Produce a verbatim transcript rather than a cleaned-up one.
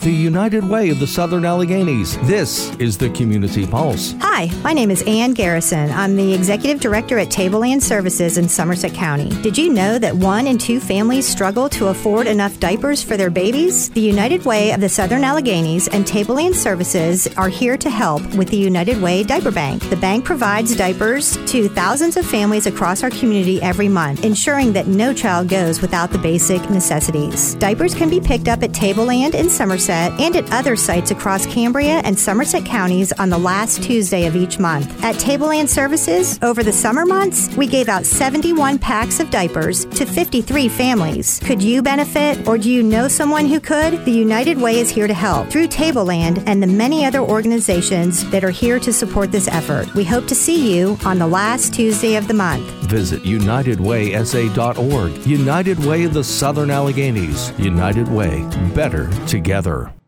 the United Way of the Southern Alleghenies. This is the Community Pulse. Hi, my name is Ann Garrison. I'm the Executive Director at Tableland Services in Somerset County. Did you know that one in two families struggle to afford enough diapers for their babies? The United Way of the Southern Alleghenies and Tableland Services are here to help with the United Way Diaper Bank. The bank provides diapers to thousands of families across our community every month, ensuring that no child goes without the basic necessities. Diapers can be picked up at Tableland in Somerset and at other sites across Cambria and Somerset counties on the last Tuesday of each month. At Tableland Services, over the summer months, we gave out seventy-one packs of diapers to fifty-three families. Could you benefit, or do you know someone who could? The United Way is here to help through Tableland and the many other organizations that are here to support this effort. We hope to see you on the last Tuesday of the month. Visit united way s a dot org. United Way of the Southern Alleghenies. United Way. Better together.